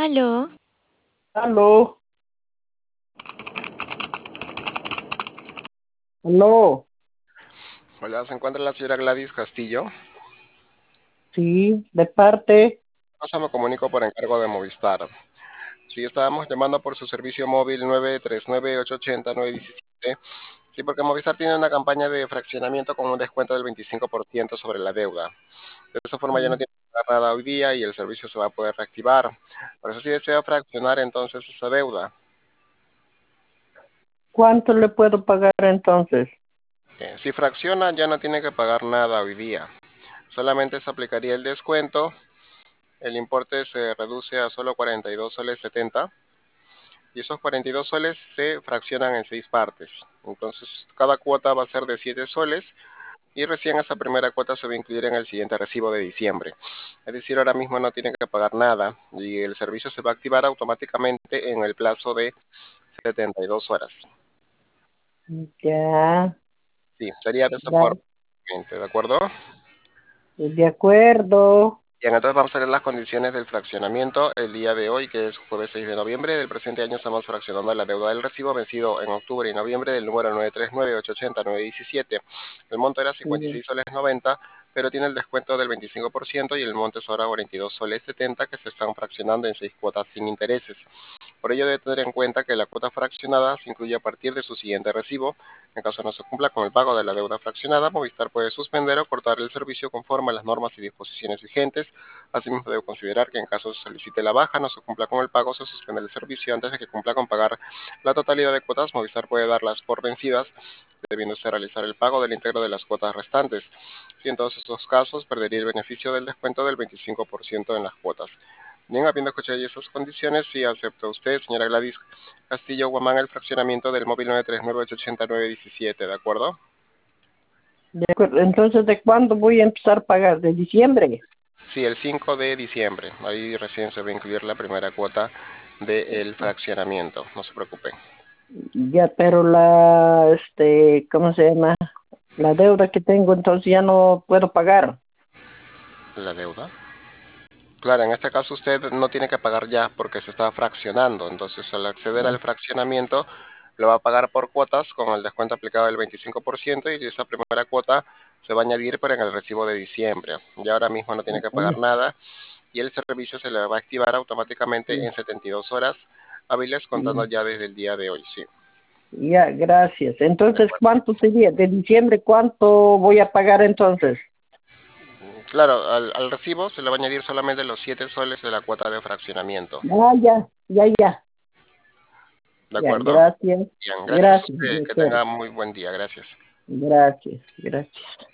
Aló, Aló, aló, Hola, se encuentra la señora Gladys Castillo. sí, de parte, Me comunico por encargo de Movistar. Sí, estábamos llamando por su servicio móvil 939-880-917. Sí, porque Movistar tiene una campaña de fraccionamiento con un descuento del 25% sobre la deuda. De esa forma ya no tiene que pagar nada hoy día y el servicio se va a poder reactivar. Por eso si desea fraccionar entonces esa deuda. ¿cuánto le puedo pagar entonces? Si fracciona ya no tiene que pagar nada hoy día. Solamente se aplicaría el descuento. El importe se reduce a solo 42 soles 70 y esos 42 soles se fraccionan en 6 partes. Entonces, cada cuota va a ser de 7 soles y recién esa primera cuota se va a incluir en el siguiente recibo de diciembre. Es decir, ahora mismo no tiene que pagar nada y el servicio se va a activar automáticamente en el plazo de 72 horas. Ya, Sí, sería de esa ya, forma, ¿de acuerdo? de acuerdo. Bien, entonces vamos a ver las condiciones del fraccionamiento el día de hoy, que es jueves 6 de noviembre del presente año. Estamos fraccionando la deuda del recibo vencido en octubre y noviembre del número 939-880-917. El monto era Sí, 56 soles 90, pero tiene el descuento del 25% y el monto es ahora 42 soles 70 que se están fraccionando en 6 cuotas sin intereses. Por ello debe tener en cuenta que la cuota fraccionada se incluye a partir de su siguiente recibo. En caso no se cumpla con el pago de la deuda fraccionada, Movistar puede suspender o cortar el servicio conforme a las normas y disposiciones vigentes. Asimismo, debe considerar que en caso se solicite la baja, no se cumpla con el pago, se suspende el servicio antes de que cumpla con pagar la totalidad de cuotas. Movistar puede darlas por vencidas, debiéndose realizar el pago del íntegro de las cuotas restantes. Si en todos estos casos perdería el beneficio del descuento del 25% en las cuotas. Bien, habiendo escuchado esas condiciones, sí acepta usted, señora Gladys Castillo Guamán, el fraccionamiento del móvil 939-880-917, ¿de acuerdo? de acuerdo. Entonces, ¿de cuándo voy a empezar a pagar? ¿De diciembre? Sí, el 5 de diciembre. Ahí recién se va a incluir la primera cuota del fraccionamiento. No se preocupe. Ya, pero ¿cómo se llama? La deuda que tengo, entonces ya no puedo pagar. ¿La deuda? Claro, en este caso usted no tiene que pagar ya porque se está fraccionando. Entonces, al acceder al fraccionamiento, lo va a pagar por cuotas con el descuento aplicado del 25% y esa primera cuota se va a añadir pero en el recibo de diciembre. Ya ahora mismo no tiene que pagar nada y el servicio se le va a activar automáticamente en 72 horas hábiles contando ya desde el día de hoy, sí. Ya, gracias. De Entonces, acuerdo. ¿cuánto sería? ¿De diciembre cuánto voy a pagar entonces? Claro, al recibo se le va a añadir solamente los 7 soles de la cuota de fraccionamiento. Ah, ya, ya, ya. ¿De Ya, acuerdo? gracias. Bien, gracias a Gracias, usted. Que doctor. tenga muy buen día. Gracias. Gracias, gracias.